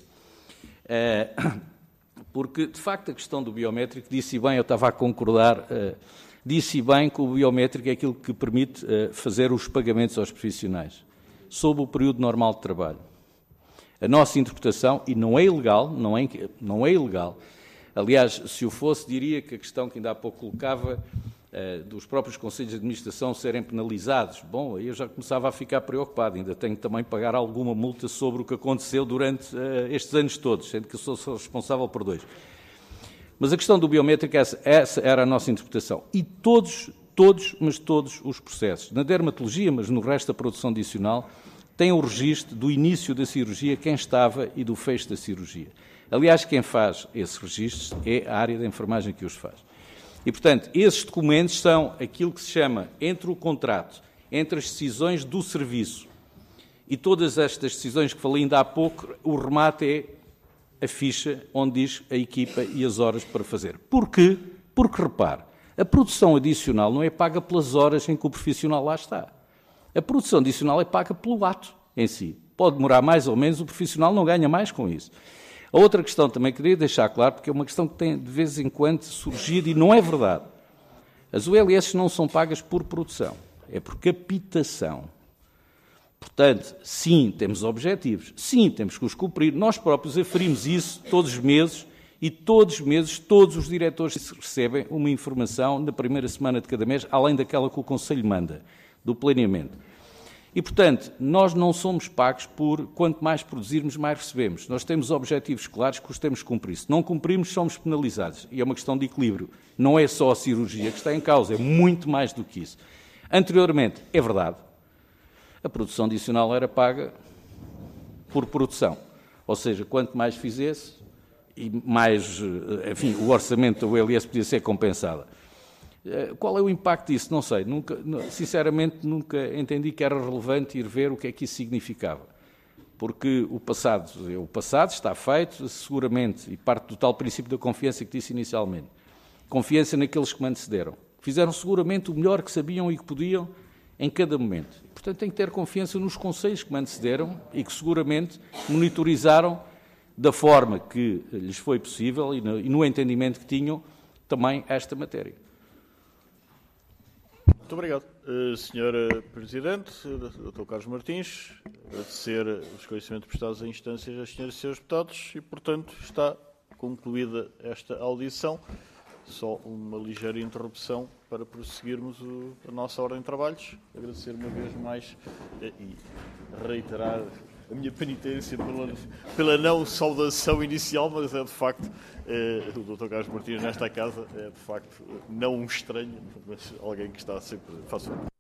S3: porque, de facto, a questão do biométrico, disse bem, eu estava a concordar, disse bem que o biométrico é aquilo que permite fazer os pagamentos aos profissionais, sob o período normal de trabalho. A nossa interpretação, e não é ilegal, não é ilegal, aliás, se o fosse, diria que a questão que ainda há pouco colocava, dos próprios conselhos de administração serem penalizados, bom, aí eu já começava a ficar preocupado, ainda tenho que também pagar alguma multa sobre o que aconteceu durante estes anos todos, sendo que eu sou responsável por 2. Mas a questão do biométrico, essa era a nossa interpretação. E todos os processos, na dermatologia, mas no resto da produção adicional, têm o registro do início da cirurgia, quem estava e do fecho da cirurgia. Aliás, quem faz esses registros é a área da enfermagem que os faz. E, portanto, esses documentos são aquilo que se chama, entre o contrato, entre as decisões do serviço e todas estas decisões que falei ainda há pouco, o remate é a ficha onde diz a equipa e as horas para fazer. Porquê? Porque, repare, a produção adicional não é paga pelas horas em que o profissional lá está. A produção adicional é paga pelo ato em si. Pode demorar mais ou menos, o profissional não ganha mais com isso. A outra questão também queria deixar claro, porque é uma questão que tem de vez em quando surgido e não é verdade. As ULS não são pagas por produção, é por captação. Portanto, sim, temos objetivos, sim, temos que os cumprir. Nós próprios aferimos isso todos os meses e todos os meses todos os diretores recebem uma informação na primeira semana de cada mês, além daquela que o Conselho manda, do planeamento. E, portanto, nós não somos pagos por quanto mais produzirmos, mais recebemos. Nós temos objetivos claros que os temos que cumprir. Se não cumprirmos, somos penalizados. E é uma questão de equilíbrio. Não é só a cirurgia que está em causa, é muito mais do que isso. Anteriormente, é verdade, a produção adicional era paga por produção. Ou seja, quanto mais fizesse, e mais, enfim, o orçamento da ULS podia ser compensado. Qual é o impacto disso? Não sei. Sinceramente, nunca entendi que era relevante ir ver o que é que isso significava. Porque o passado está feito, seguramente, e parte do tal princípio da confiança que disse inicialmente. Confiança naqueles que me antecederam. Fizeram seguramente o melhor que sabiam e que podiam em cada momento. Portanto, tem que ter confiança nos conselhos que me antecederam e que seguramente monitorizaram da forma que lhes foi possível e no entendimento que tinham também esta matéria.
S1: Muito obrigado. Sr. Presidente, Dr. Carlos Martins, agradecer os esclarecimentos prestados em instâncias às senhoras e senhores deputados e, portanto, está concluída esta audição. Só uma ligeira interrupção para prosseguirmos a nossa ordem de trabalhos. Agradecer uma vez mais e reiterar a minha penitência pela não saudação inicial, mas é de facto, o Dr. Carlos Martins nesta casa é de facto não um estranho, mas alguém que está sempre...